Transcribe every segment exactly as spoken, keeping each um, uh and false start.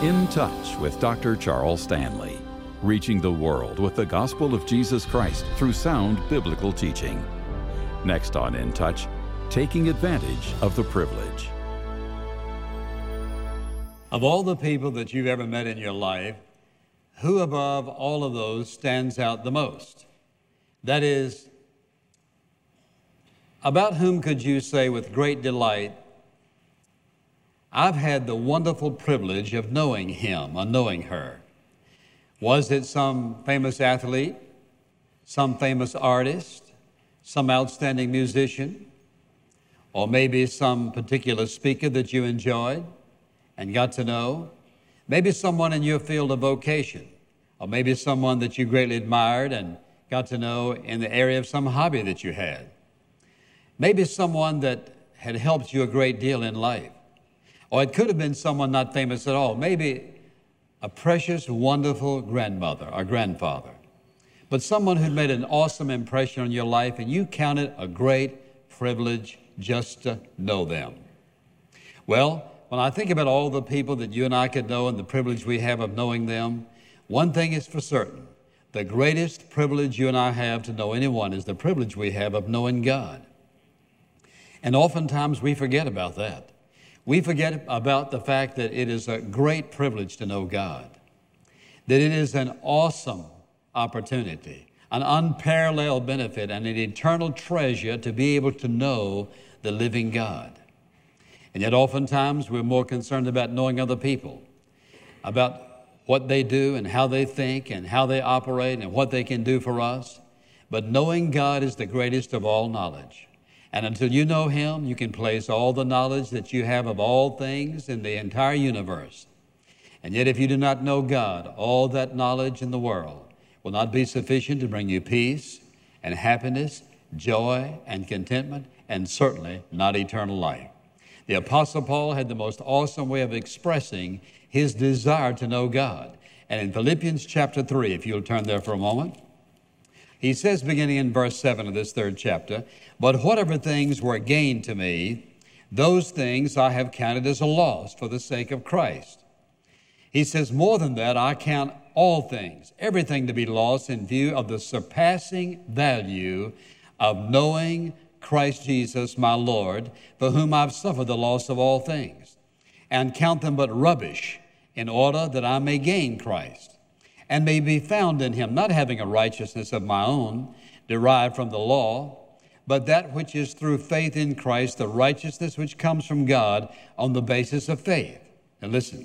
In Touch with Doctor Charles Stanley, reaching the world with the gospel of Jesus Christ through sound biblical teaching. Next on In Touch, taking advantage of the privilege. Of all the people that you've ever met in your life, who above all of those stands out the most? That is, about whom could you say with great delight, I've had the wonderful privilege of knowing him or knowing her? Was it some famous athlete, some famous artist, some outstanding musician, or maybe some particular speaker that you enjoyed and got to know? Maybe someone in your field of vocation, or maybe someone that you greatly admired and got to know in the area of some hobby that you had. Maybe someone that had helped you a great deal in life. Or it could have been someone not famous at all. Maybe a precious, wonderful grandmother or grandfather. But someone who made an awesome impression on your life, and you count it a great privilege just to know them. Well, when I think about all the people that you and I could know and the privilege we have of knowing them, one thing is for certain. The greatest privilege you and I have to know anyone is the privilege we have of knowing God. And oftentimes we forget about that. We forget about the fact that it is a great privilege to know God, that it is an awesome opportunity, an unparalleled benefit, and an eternal treasure to be able to know the living God. And yet oftentimes we're more concerned about knowing other people, about what they do and how they think and how they operate and what they can do for us. But knowing God is the greatest of all knowledge. And until you know him, you can place all the knowledge that you have of all things in the entire universe. And yet if you do not know God, all that knowledge in the world will not be sufficient to bring you peace and happiness, joy and contentment, and certainly not eternal life. The Apostle Paul had the most awesome way of expressing his desire to know God. And in Philippians chapter three, if you'll turn there for a moment, he says, beginning in verse seven of this third chapter, but whatever things were gained to me, those things I have counted as a loss for the sake of Christ. He says, more than that, I count all things, everything to be lost in view of the surpassing value of knowing Christ Jesus, my Lord, for whom I've suffered the loss of all things, and count them but rubbish in order that I may gain Christ, and may be found in him, not having a righteousness of my own, derived from the law, but that which is through faith in Christ, the righteousness which comes from God on the basis of faith. Now listen,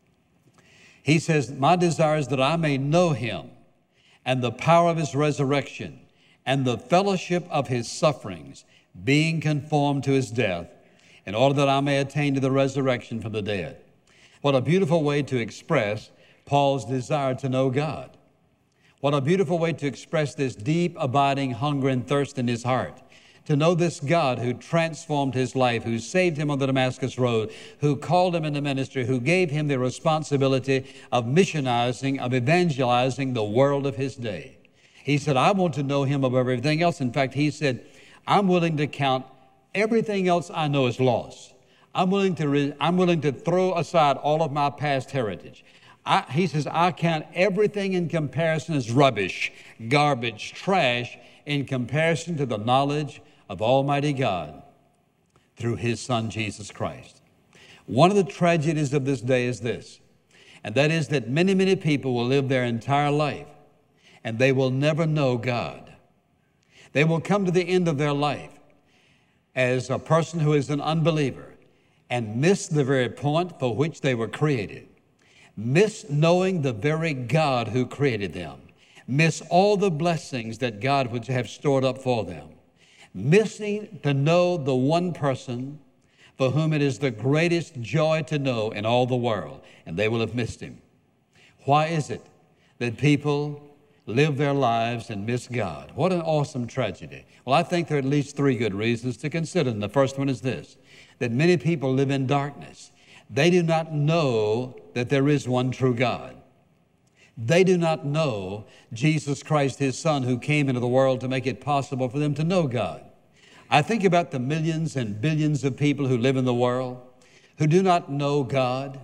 he says, my desire is that I may know him and the power of his resurrection and the fellowship of his sufferings, being conformed to his death, in order that I may attain to the resurrection from the dead. What a beautiful way to express Paul's desire to know God. What a beautiful way to express this deep, abiding hunger and thirst in his heart. To know this God who transformed his life, who saved him on the Damascus Road, who called him into ministry, who gave him the responsibility of missionizing, of evangelizing the world of his day. He said, I want to know him above everything else. In fact, he said, I'm willing to count everything else I know as loss. I'm willing to, re- I'm willing to throw aside all of my past heritage. I, he says, I count everything in comparison as rubbish, garbage, trash, in comparison to the knowledge of Almighty God through his Son, Jesus Christ. One of the tragedies of this day is this, and that is that many, many people will live their entire life and they will never know God. They will come to the end of their life as a person who is an unbeliever and miss the very point for which they were created. Miss knowing the very God who created them. Miss all the blessings that God would have stored up for them. Missing to know the one person for whom it is the greatest joy to know in all the world, and they will have missed him. Why is it that people live their lives and miss God? What an awesome tragedy. Well, I think there are at least three good reasons to consider. And the first one is this, that many people live in darkness. They do not know that there is one true God. They do not know Jesus Christ, his Son, who came into the world to make it possible for them to know God. I think about the millions and billions of people who live in the world, who do not know God,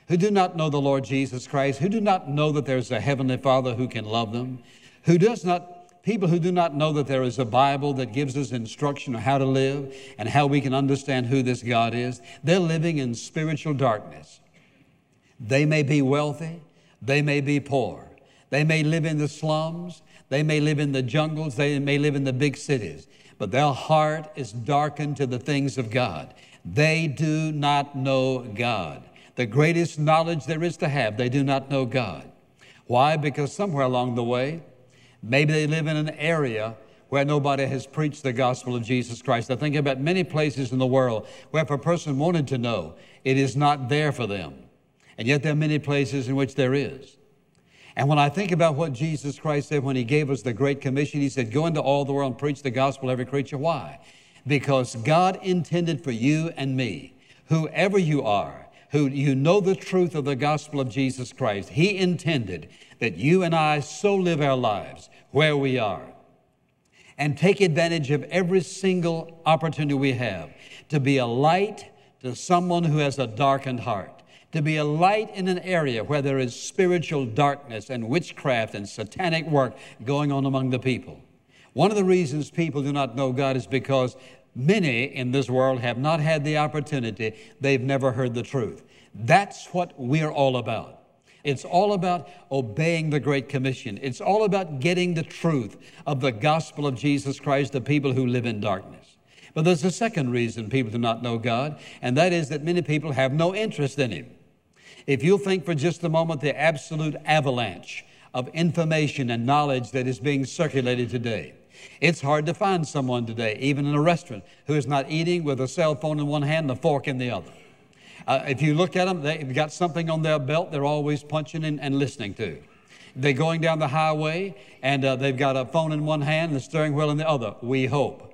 who do not know the Lord Jesus Christ, who do not know that there's a Heavenly Father who can love them, who does not, people who do not know that there is a Bible that gives us instruction on how to live and how we can understand who this God is. They're living in spiritual darkness. They may be wealthy, they may be poor, they may live in the slums, they may live in the jungles, they may live in the big cities, but their heart is darkened to the things of God. They do not know God. The greatest knowledge there is to have, they do not know God. Why? Because somewhere along the way, maybe they live in an area where nobody has preached the gospel of Jesus Christ. I think about many places in the world where if a person wanted to know, it is not there for them. And yet there are many places in which there is. And when I think about what Jesus Christ said when he gave us the Great Commission, he said, go into all the world and preach the gospel to every creature. Why? Because God intended for you and me, whoever you are, who you know the truth of the gospel of Jesus Christ, he intended that you and I so live our lives where we are and take advantage of every single opportunity we have to be a light to someone who has a darkened heart, to be a light in an area where there is spiritual darkness and witchcraft and satanic work going on among the people. One of the reasons people do not know God is because many in this world have not had the opportunity. They've never heard the truth. That's what we're all about. It's all about obeying the Great Commission. It's all about getting the truth of the gospel of Jesus Christ to people who live in darkness. But there's a second reason people do not know God, and that is that many people have no interest in him. If you'll think for just a moment the absolute avalanche of information and knowledge that is being circulated today, it's hard to find someone today, even in a restaurant, who is not eating with a cell phone in one hand and a fork in the other. Uh, if you look at them, they've got something on their belt they're always punching and, and listening to. They're going down the highway, and uh, they've got a phone in one hand and the steering wheel in the other, we hope.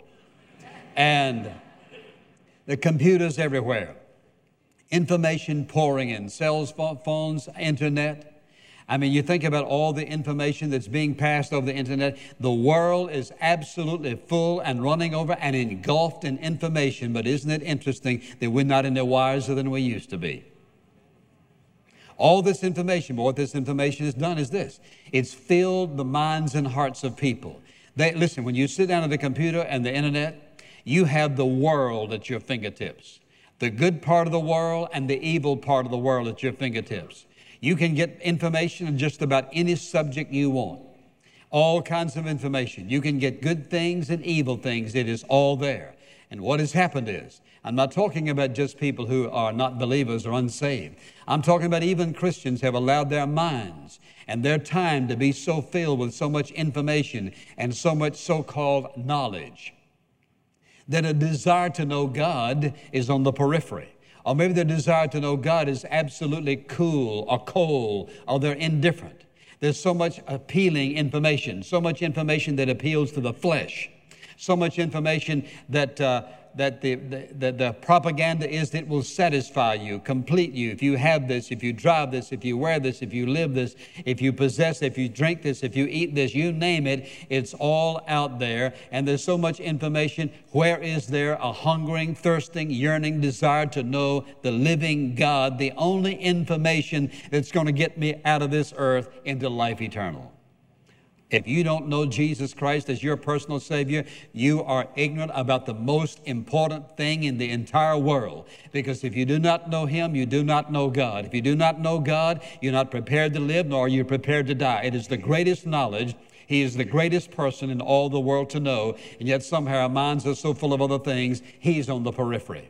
And the computers everywhere. Information pouring in, cell phones, internet. I mean, you think about all the information that's being passed over the internet. The world is absolutely full and running over and engulfed in information. But isn't it interesting that we're not any wiser than we used to be? All this information, but what this information has done is this. It's filled the minds and hearts of people. They, listen, when you sit down at the computer and the internet, you have the world at your fingertips. The good part of the world and the evil part of the world at your fingertips. You can get information on just about any subject you want. All kinds of information. You can get good things and evil things. It is all there. And what has happened is, I'm not talking about just people who are not believers or unsaved. I'm talking about even Christians have allowed their minds and their time to be so filled with so much information and so much so-called knowledge that a desire to know God is on the periphery. Or maybe the desire to know God is absolutely cool or cold, or they're indifferent. There's so much appealing information, so much information that appeals to the flesh, so much information that uh, that the, the, the, the propaganda is that it will satisfy you, complete you. If you have this, if you drive this, if you wear this, if you live this, if you possess, if you drink this, if you eat this, you name it, it's all out there. And there's so much information. Where is there a hungering, thirsting, yearning desire to know the living God, the only information that's going to get me out of this earth into life eternal? If you don't know Jesus Christ as your personal Savior, you are ignorant about the most important thing in the entire world. Because if you do not know Him, you do not know God. If you do not know God, you're not prepared to live, nor are you prepared to die. It is the greatest knowledge. He is the greatest person in all the world to know. And yet somehow our minds are so full of other things, He's on the periphery.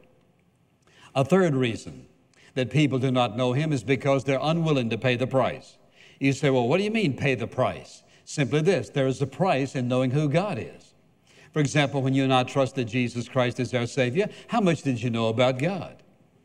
A third reason that people do not know Him is because they're unwilling to pay the price. You say, well, what do you mean pay the price? Simply this, there is a price in knowing who God is. For example, when you and I trusted Jesus Christ as our Savior, how much did you know about God?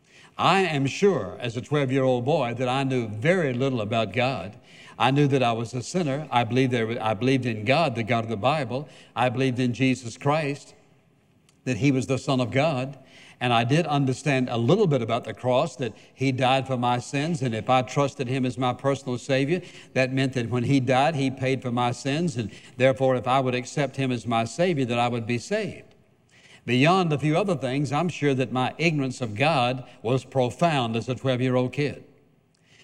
I am sure as a twelve-year-old boy that I knew very little about God. I knew that I was a sinner. I believed, there, I believed in God, the God of the Bible. I believed in Jesus Christ, that He was the Son of God. And I did understand a little bit about the cross, that He died for my sins. And if I trusted Him as my personal Savior, that meant that when He died, He paid for my sins. And therefore, if I would accept Him as my Savior, that I would be saved. Beyond a few other things, I'm sure that my ignorance of God was profound as a twelve-year-old kid.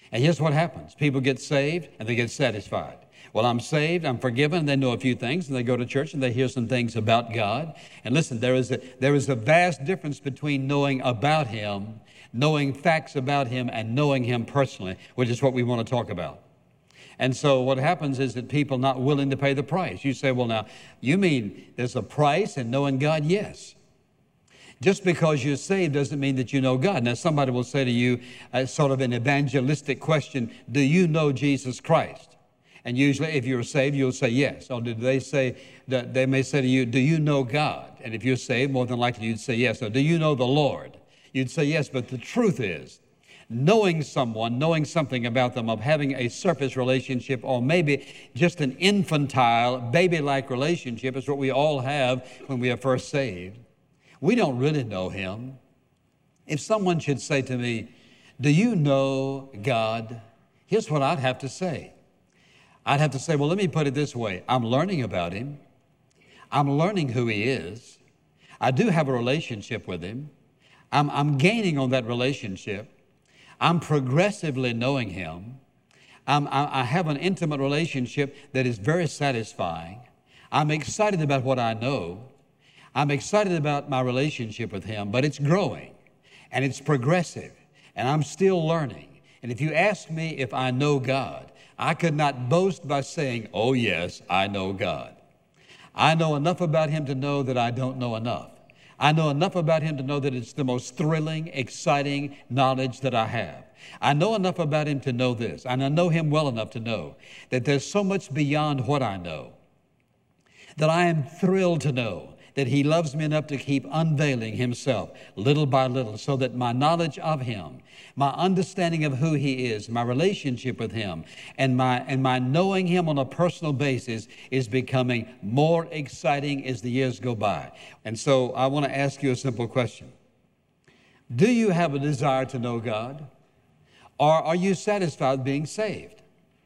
And here's what happens. People get saved and they get satisfied. Well, I'm saved, I'm forgiven, and they know a few things, and they go to church and they hear some things about God. And listen, there is a, there is a vast difference between knowing about Him, knowing facts about Him, and knowing Him personally, which is what we want to talk about. And so what happens is that people are not willing to pay the price. You say, well, now, you mean there's a price in knowing God? Yes. Just because you're saved doesn't mean that you know God. Now, somebody will say to you, uh, sort of an evangelistic question, do you know Jesus Christ? And usually if you're saved, you'll say yes. Or did they say, that they may say to you, do you know God? And if you're saved, more than likely you'd say yes. Or do you know the Lord? You'd say yes. But the truth is, knowing someone, knowing something about them, of having a surface relationship, or maybe just an infantile, baby-like relationship is what we all have when we are first saved. We don't really know Him. If someone should say to me, do you know God? Here's what I'd have to say. I'd have to say, well, let me put it this way. I'm learning about Him. I'm learning who He is. I do have a relationship with Him. I'm, I'm gaining on that relationship. I'm progressively knowing Him. I'm, I, I have an intimate relationship that is very satisfying. I'm excited about what I know. I'm excited about my relationship with Him, but it's growing and it's progressive and I'm still learning. And if you ask me if I know God, I could not boast by saying, oh yes, I know God. I know enough about Him to know that I don't know enough. I know enough about Him to know that it's the most thrilling, exciting knowledge that I have. I know enough about Him to know this, and I know Him well enough to know that there's so much beyond what I know, that I am thrilled to know that He loves me enough to keep unveiling Himself little by little, so that my knowledge of Him, my understanding of who He is, my relationship with Him, and my, and my knowing Him on a personal basis is becoming more exciting as the years go by. And so I want to ask you a simple question. Do you have a desire to know God? Or are you satisfied being saved?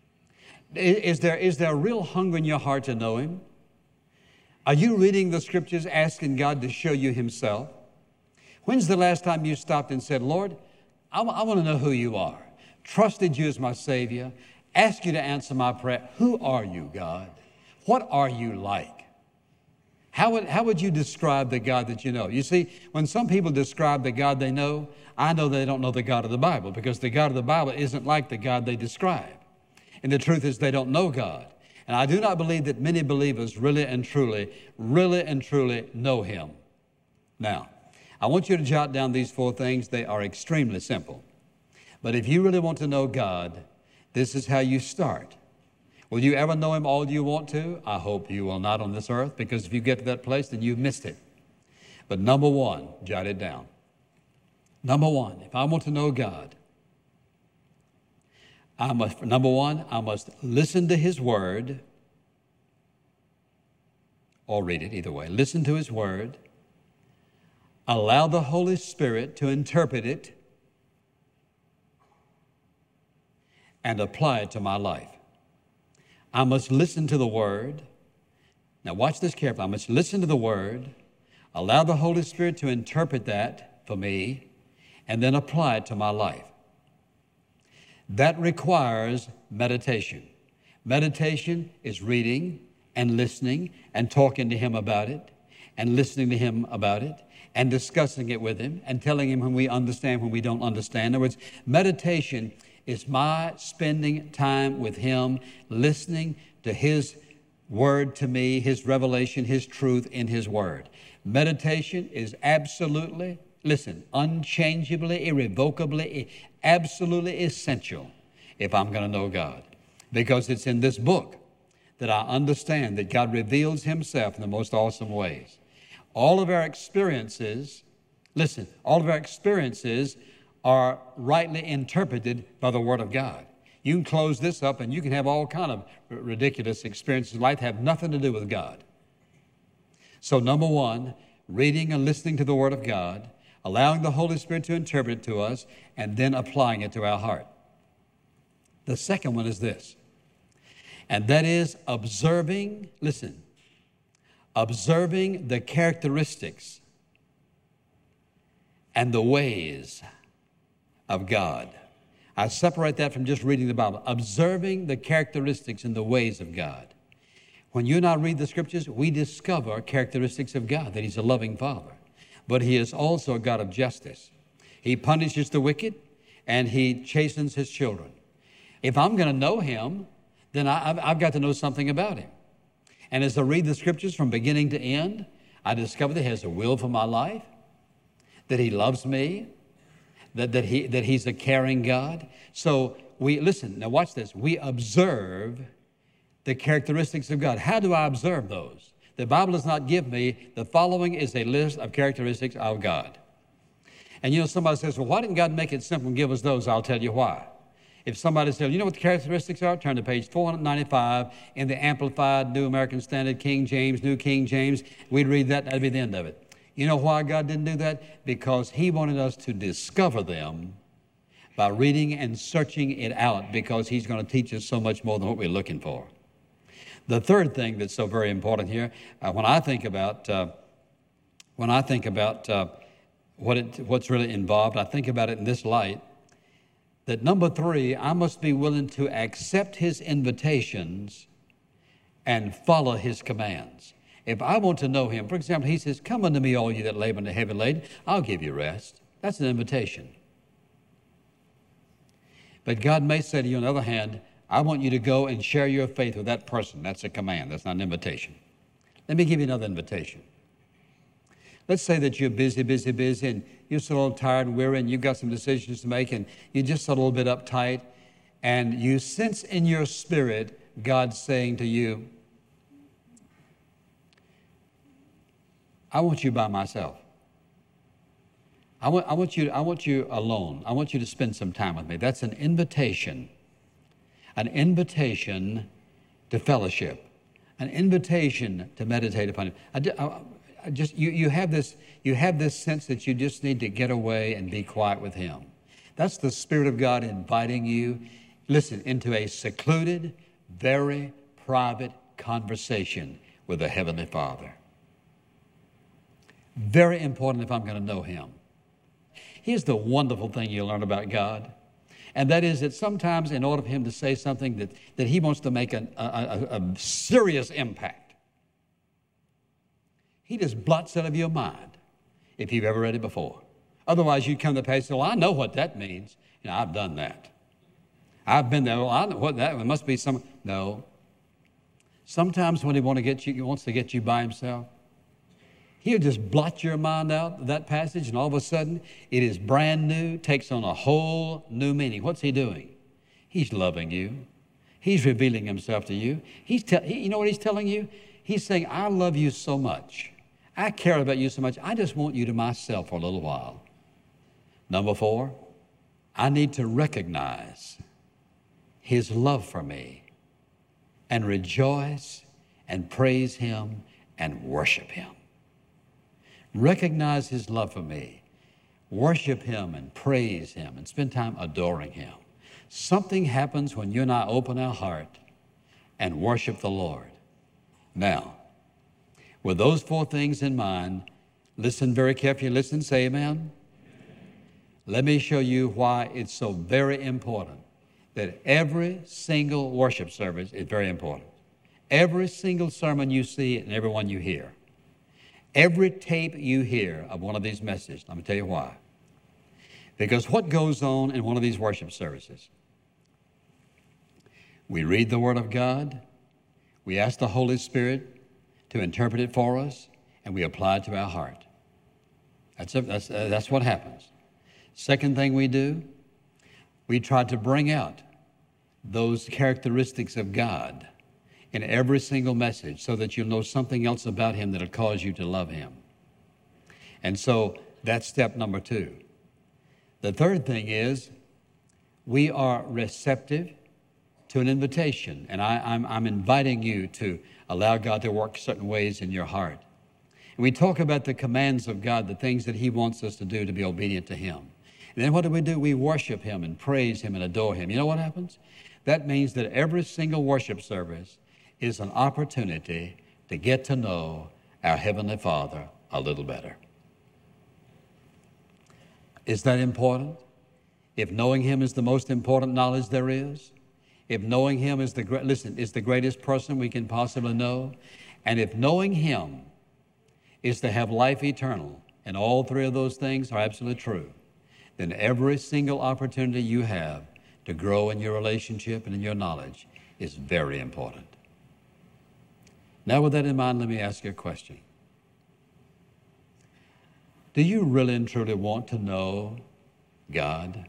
Is there, is there a real hunger in your heart to know Him? Are you reading the Scriptures, asking God to show you Himself? When's the last time you stopped and said, Lord, I, w- I want to know who You are, trusted You as my Savior, asked You to answer my prayer. Who are You, God? What are You like? How would, how would you describe the God that you know? You see, when some people describe the God they know, I know they don't know the God of the Bible, because the God of the Bible isn't like the God they describe. And the truth is, they don't know God. And I do not believe that many believers really and truly, really and truly know Him. Now, I want you to jot down these four things. They are extremely simple. But if you really want to know God, this is how you start. Will you ever know Him all you want to? I hope you will not on this earth, because if you get to that place, then you've missed it. But number one, jot it down. Number one, if I want to know God, I must, number one, I must listen to His Word, or read it, either way. Listen to His Word. Allow the Holy Spirit to interpret it and apply it to my life. I must listen to the Word. Now watch this carefully. I must listen to the Word, allow the Holy Spirit to interpret that for me, and then apply it to my life. That requires meditation. Meditation is reading and listening and talking to Him about it and listening to Him about it and discussing it with Him and telling Him when we understand, when we don't understand. In other words, meditation is my spending time with Him, listening to His Word to me, His revelation, His truth in His Word. Meditation is absolutely, listen, unchangeably, irrevocably, absolutely essential if I'm going to know God. Because it's in this book that I understand that God reveals Himself in the most awesome ways. All of our experiences, listen, all of our experiences are rightly interpreted by the Word of God. You can close this up and you can have all kind of ridiculous experiences in life that have nothing to do with God. So number one, reading and listening to the Word of God, allowing the Holy Spirit to interpret it to us, and then applying it to our heart. The second one is this, and that is observing, listen, observing the characteristics and the ways of God. I separate that from just reading the Bible. Observing the characteristics and the ways of God. When you and I read the Scriptures, we discover characteristics of God, that He's a loving Father. But He is also a God of justice. He punishes the wicked, and He chastens His children. If I'm going to know Him, then I, I've got to know something about Him. And as I read the Scriptures from beginning to end, I discover that He has a will for my life, that He loves me, that, that, he, that He's a caring God. So we, listen, now watch this. We observe the characteristics of God. How do I observe those? The Bible does not give me, the following is a list of characteristics of God. And you know, somebody says, well, why didn't God make it simple and give us those? I'll tell you why. If somebody says, you know what the characteristics are? Turn to page four ninety-five in the Amplified, New American Standard, King James, New King James. We'd read that, that'd be the end of it. You know why God didn't do that? Because He wanted us to discover them by reading and searching it out, because He's going to teach us so much more than what we're looking for. The third thing that's so very important here, uh, when I think about uh, when I think about uh, what it, what's really involved, I think about it in this light. That number three, I must be willing to accept His invitations and follow His commands. If I want to know Him, for example, He says, come unto me, all you that labor and are heavy laden, I'll give you rest. That's an invitation. But God may say to you, on the other hand, I want you to go and share your faith with that person. That's a command. That's not an invitation. Let me give you another invitation. Let's say that you're busy, busy, busy, and you're so a little tired and weary, and you've got some decisions to make, and you're just a little bit uptight, and you sense in your spirit God saying to you, I want you by myself. I want, I want you, I want you alone. I want you to spend some time with me. That's an invitation. An invitation to fellowship. An invitation to meditate upon Him. I, I, I just you, you have this you have this sense that you just need to get away and be quiet with Him. That's the Spirit of God inviting you, listen, into a secluded, very private conversation with the Heavenly Father. Very important if I'm going to know Him. Here's the wonderful thing you learn about God, and that is that sometimes in order for Him to say something that, that He wants to make an, a, a, a serious impact, He just blots out of your mind if you've ever read it before. Otherwise, you'd come to the page and say, well, I know what that means. You know, I've done that. I've been there. Well, I know what that, it must be some, no. Sometimes when He want to get you, He wants to get you by Himself, He'll just blot your mind out of that passage, and all of a sudden, it is brand new, takes on a whole new meaning. What's He doing? He's loving you. He's revealing Himself to you. He's te- he, you know what He's telling you? He's saying, I love you so much. I care about you so much. I just want you to myself for a little while. Number four, I need to recognize His love for me and rejoice and praise Him and worship Him. Recognize His love for me, worship Him and praise Him and spend time adoring Him. Something happens when you and I open our heart and worship the Lord. Now, with those four things in mind, listen very carefully. Listen, say amen. Let me show you why it's so very important that every single worship service is very important. Every single sermon you see and every one you hear. Every tape you hear of one of these messages, let me tell you why. Because what goes on in one of these worship services? We read the Word of God, we ask the Holy Spirit to interpret it for us, and we apply it to our heart. That's, a, that's, uh, that's what happens. Second thing we do, we try to bring out those characteristics of God in every single message so that you'll know something else about Him that'll cause you to love Him. And so that's step number two. The third thing is we are receptive to an invitation. And I, I'm, I'm inviting you to allow God to work certain ways in your heart. And we talk about the commands of God, the things that He wants us to do to be obedient to Him. And then what do we do? We worship Him and praise Him and adore Him. You know what happens? That means that every single worship service is an opportunity to get to know our Heavenly Father a little better. Is that important? If knowing Him is the most important knowledge there is, if knowing Him is the, listen, is the greatest person we can possibly know, and if knowing Him is to have life eternal, and all three of those things are absolutely true, then every single opportunity you have to grow in your relationship and in your knowledge is very important. Now, with that in mind, let me ask you a question. Do you really and truly want to know God?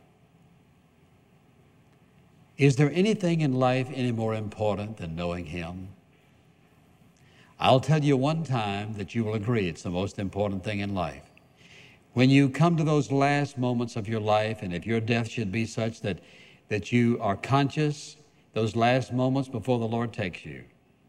Is there anything in life any more important than knowing Him? I'll tell you one time that you will agree it's the most important thing in life. When you come to those last moments of your life, and if your death should be such that, that you are conscious, those last moments before the Lord takes you,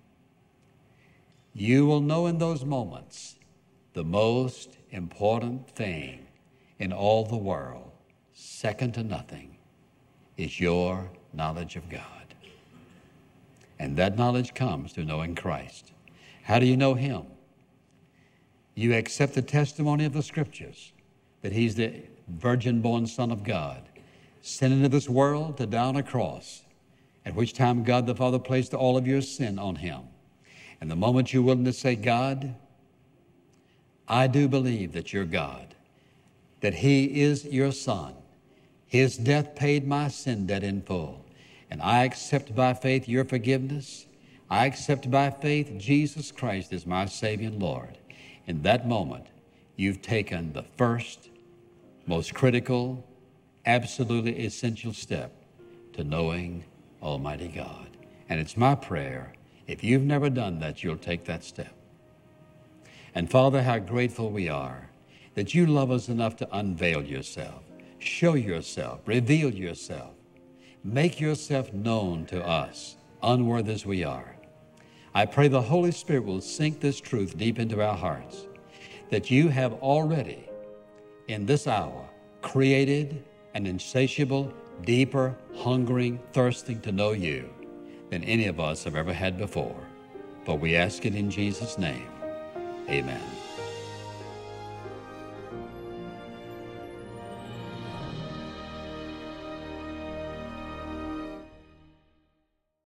you will know in those moments the most important thing in all the world, second to nothing, is your knowledge of God. And that knowledge comes through knowing Christ. How do you know Him? You accept the testimony of the Scriptures that He's the virgin-born Son of God, sent into this world to die on a cross, at which time God the Father placed all of your sin on Him. And the moment you're willing to say, God, I do believe that you're God, that He is your Son. His death paid my sin debt in full. And I accept by faith your forgiveness. I accept by faith Jesus Christ as my Savior and Lord. In that moment, you've taken the first, most critical, absolutely essential step to knowing Almighty God. And it's my prayer, if you've never done that, you'll take that step. And Father, how grateful we are that you love us enough to unveil yourself, show yourself, reveal yourself, make yourself known to us, unworthy as we are. I pray the Holy Spirit will sink this truth deep into our hearts, that you have already, in this hour, created an insatiable, deeper, hungering, thirsting to know you than any of us have ever had before. For we ask it in Jesus' name. Amen.